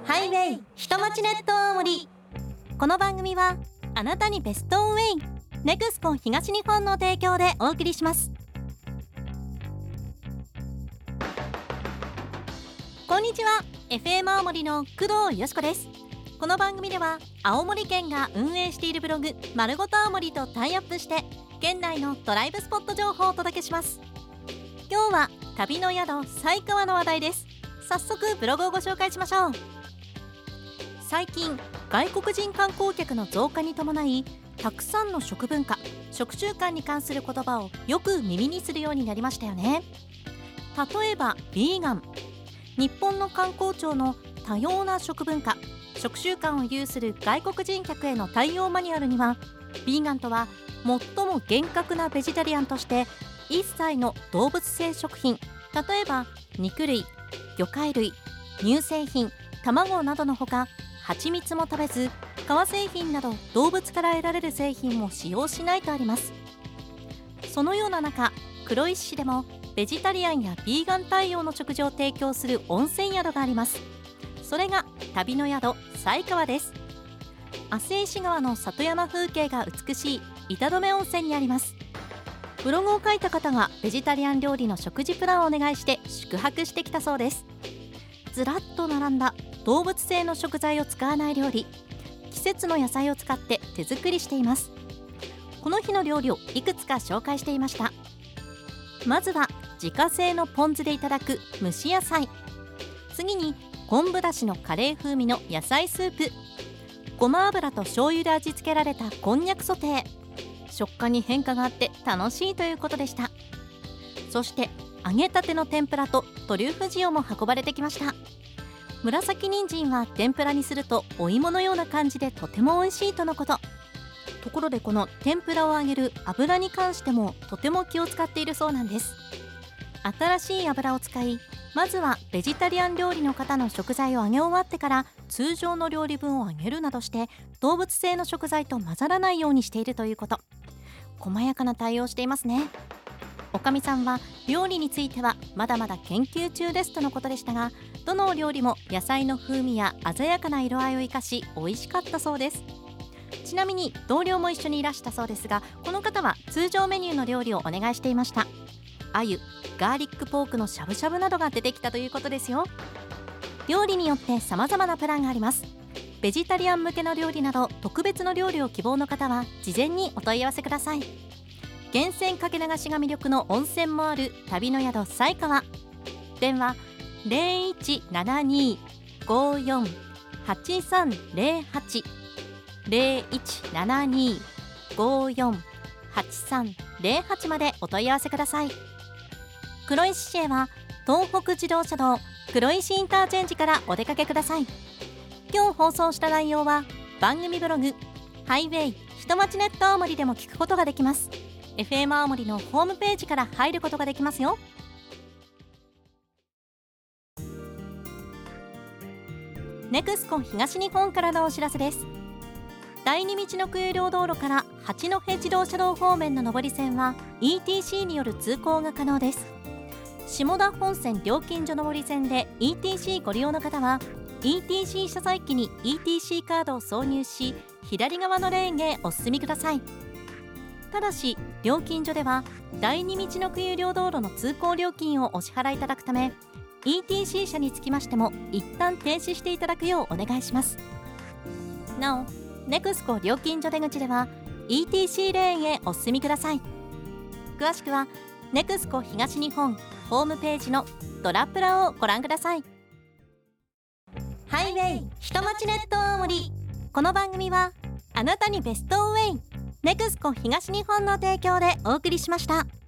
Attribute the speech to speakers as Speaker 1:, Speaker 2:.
Speaker 1: ハイウェイ下町ネット大森。この番組はあなたにベストウェイネクスコ東日本の提供でお送りします。こんにちは、 FM 青森の工藤よしこです。この番組では青森県が運営しているブログまるごと青森とタイアップして県内のドライブスポット情報をお届けします。今日は旅の宿犀川の話題です。早速ブログをご紹介しましょう。最近外国人観光客の増加に伴い、たくさんの食文化食習慣に関する言葉をよく耳にするようになりましたよね。例えばビーガン。日本の観光庁の多様な食文化食習慣を有する外国人客への対応マニュアルには、ビーガンとは最も厳格なベジタリアンとして一切の動物性食品、例えば肉類、魚介類、乳製品、卵などのほか、蜂蜜も食べず、革製品など動物から得られる製品も使用しないとあります。そのような中、黒石市でもベジタリアンやビーガン対応の食事を提供する温泉宿があります。それが旅の宿犀川です。汗石川の里山風景が美しい板止温泉にあります。ブログを書いた方がベジタリアン料理の食事プランをお願いして宿泊してきたそうです。ずらっと並んだ動物性の食材を使わない料理、季節の野菜を使って手作りしています。この日の料理をいくつか紹介していました。まずは自家製のポン酢でいただく蒸し野菜、次に昆布だしのカレー風味の野菜スープ、ごま油と醤油で味付けられたこんにゃくソテー。食感に変化があって楽しいということでした。そして揚げたての天ぷらとトリュフ塩も運ばれてきました。紫人参は天ぷらにするとお芋のような感じでとても美味しいとのこと。ところでこの天ぷらを揚げる油に関してもとても気を使っているそうなんです。新しい油を使い、まずはベジタリアン料理の方の食材を揚げ終わってから通常の料理分を揚げるなどして動物性の食材と混ざらないようにしているということ。細やかな対応をしていますね。おかみさんは料理についてはまだまだ研究中ですとのことでしたが、どのお料理も野菜の風味や鮮やかな色合いを生かし美味しかったそうです。ちなみに同僚も一緒にいらしたそうですが、この方は通常メニューの料理をお願いしていました。鮎、ガーリックポークのしゃぶしゃぶなどが出てきたということですよ。料理によって様々なプランがあります。ベジタリアン向けの料理など特別の料理を希望の方は事前にお問い合わせください。源泉かけ流しが魅力の温泉もある旅の宿犀川。電話 0172-54-8308 0172-54-8308 までお問い合わせください。黒石市へは東北自動車道黒石インターチェンジからお出かけください。今日放送した内容は番組ブログハイウェイ下町ネット青森でも聞くことができます。FM 青森のホームページから入ることができますよ。ネクスコ東日本からのお知らせです。第二道の区有料道路から八戸自動車道方面の上り線は ETC による通行が可能です。下田本線料金所上り線で ETC ご利用の方は ETC 車載機に ETC カードを挿入し、左側のレーンへお進みください。ただし料金所では第二道の区有料道路の通行料金をお支払いいただくため、 ETC 車につきましても一旦停止していただくようお願いします。なおネクスコ料金所出口では ETC レーンへお進みください。詳しくはネクスコ東日本ホームページのドラプラをご覧ください。ハイウェイ下町ネット大森。この番組はあなたにベストウェイネクスコ東日本の提供でお送りしました。